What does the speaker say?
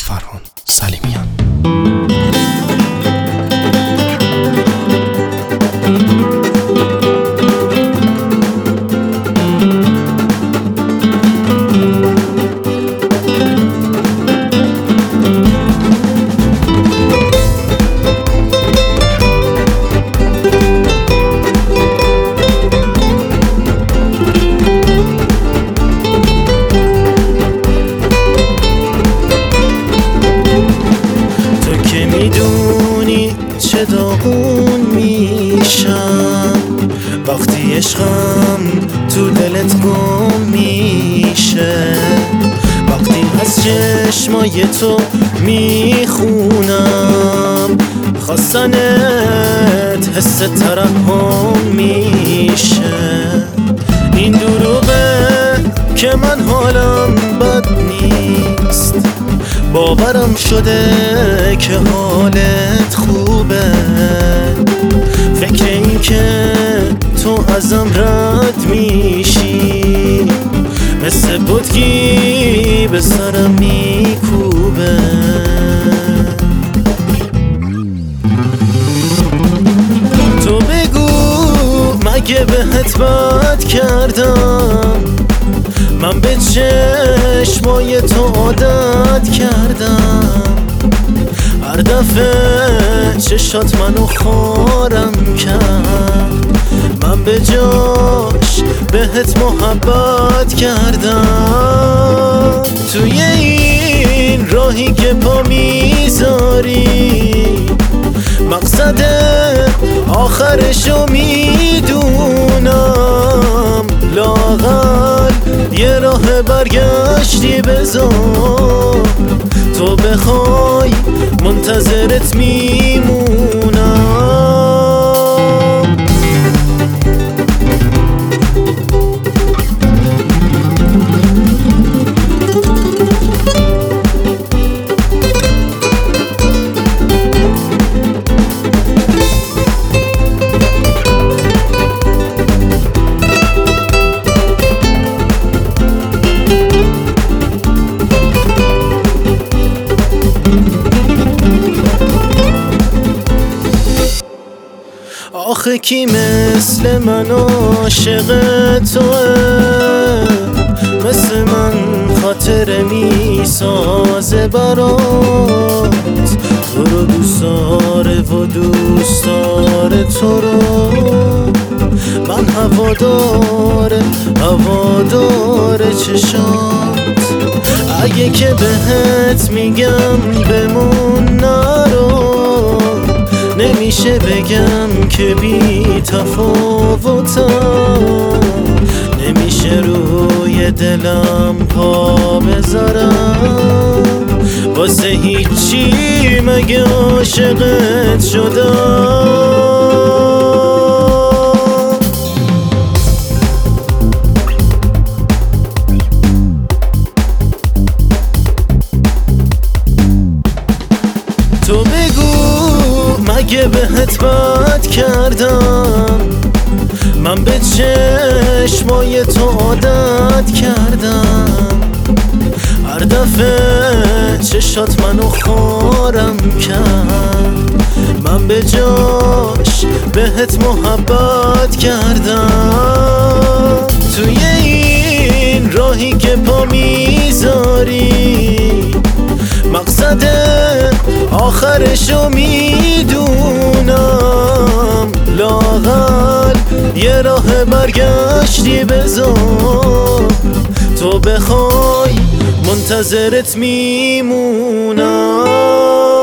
فرهان سلیمیان. میدونی چه داغون میشم وقتی عشقم تو دلت گم میشه، وقتی از چشمای تو میخونم خواستنت حس ترحم میشه. این دروغه که من حالم بد نیست، باورم شده که حالت خوبه. فکر این که تو ازم رد میشی مثل بودگی به سرم میکوبه. تو بگو مگه بهت بد کردم؟ من به چشمای تو عادت کردم، هر دفعه چشات منو خارم کرد. من به جاش بهت محبت کردم. توی این راهی که پا میذاری مقصد آخرشو میدونم، لااقل یه راه برگشتی بذار. تو بخوای منتظرت میمونم. آخه کی مثل من عاشق توه؟ مثل من خاطر میسازه برات، تو رو دوست داره و دوست داره تو رو. من هواداره چشات. اگه که بهت میگم بمون نرو، نمیشه بگم که بی تفاوتم. نمیشه روی دلم پا بذارم، واسه هیچی مگه عاشقت شدم. تو بگو مگه بهت بد کردم؟ من به چشمای تو عادت کردم، هر دفعه چشات منو خارم کرد. من به جاش بهت محبت کردم. توی این راهی که پا میذاری مقصد آخرشو میدونم، لااقل یه راه برگشتی بذار. تو بخوای منتظرت میمونم.